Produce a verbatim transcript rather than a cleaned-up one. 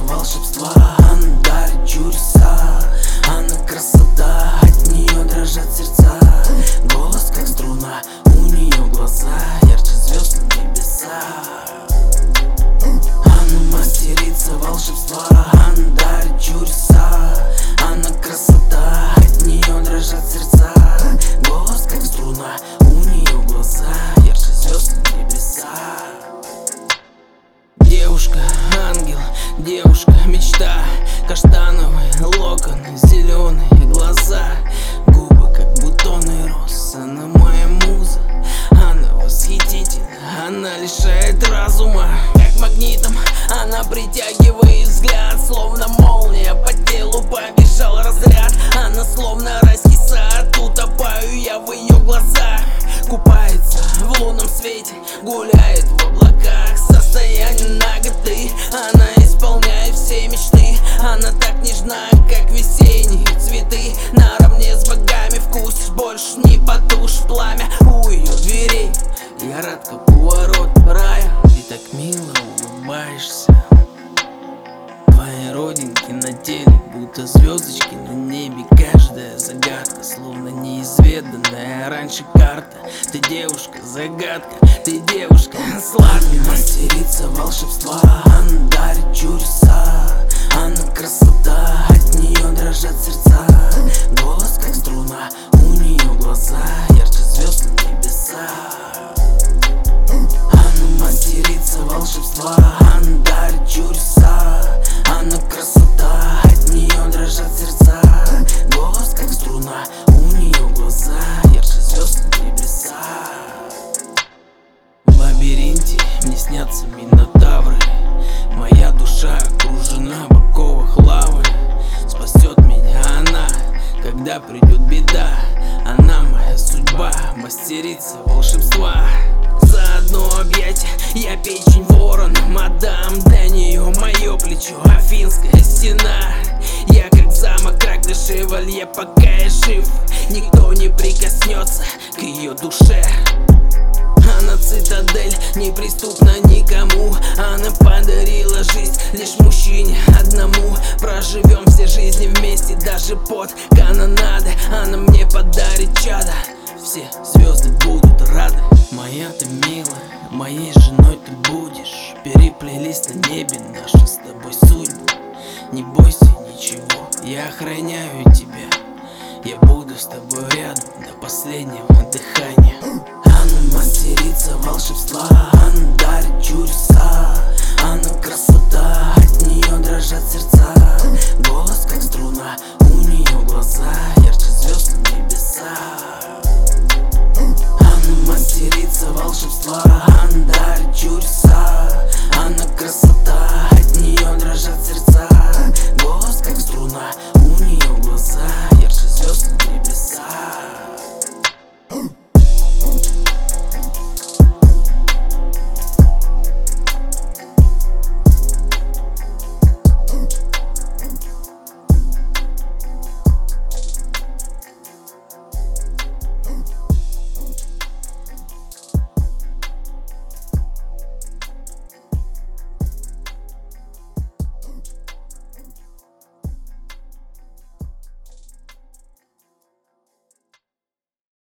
волшебства, она дарит чудеса. Она красота, от нее дрожат сердца. Голос как струна, у нее глаза ярче звезд на небесах. Она мастерица волшебства, она дарит чудеса. Она красота, от нее дрожат сердца. Голос как струна, у нее глаза ярче звезд на небесах. Девушка, ангел, девушка, мечта. Каштановые локоны, зеленые глаза. Губы, как бутоны роз. Она моя муза, она восхитительна. Она лишает разума, как магнитом. Она притягивает взгляд, словно молния. По телу побежал разряд. Она словно райский сад, утопаю я в ее глазах. Купается в лунном свете, гуляет в облаках. Состояние наготы, она исполняет все мечты. Она так нежна, как весенние цветы. Наравне с богами вкусишь, больше не потушишь пламя у ее дверей. Я рад, как у ворот рая. Ты так мило улыбаешься. Твои родинки на теле, будто звездочки на небе. Каждая загадка, словно неизведанная раньше карта. Ты девушка, загадка, ты девушка сладкая. Мастерица волшебства, она дарит чудеса. Она красота, от нее дрожат сердца. Голос как струна, у нее глаза ярче звезд на небесах. Она мастерица волшебства, она дарит чудеса. Она красота, от нее дрожат сердца. Голос как струна, у нее глаза ярче звезд на небесах. В лабиринте мне снятся минотавры. Моя душа окружена в оковах лавы. Спасет меня она, когда придет беда. Она моя судьба, мастерица волшебства. За одно объятие я печень ворон, мадам. Для нее мое плечо афинская стена. Я как замок, крак де шевалье, пока я жив. Никто не прикоснется к ее душе. Она цитадель, неприступна никому. Она подарила жизнь лишь мужчине одному. Проживем все жизни вместе, даже под канонады. Она мне подарит чадо, все звезды будут рады. Моя ты милая, моей женой ты будешь. Переплелись на небе наши с тобой судьбы. Не бойся ничего, я охраняю тебя. Я буду с тобой рядом до последнего дыхания. Она мастерица волшебства, она дарит чудеса. Она красота.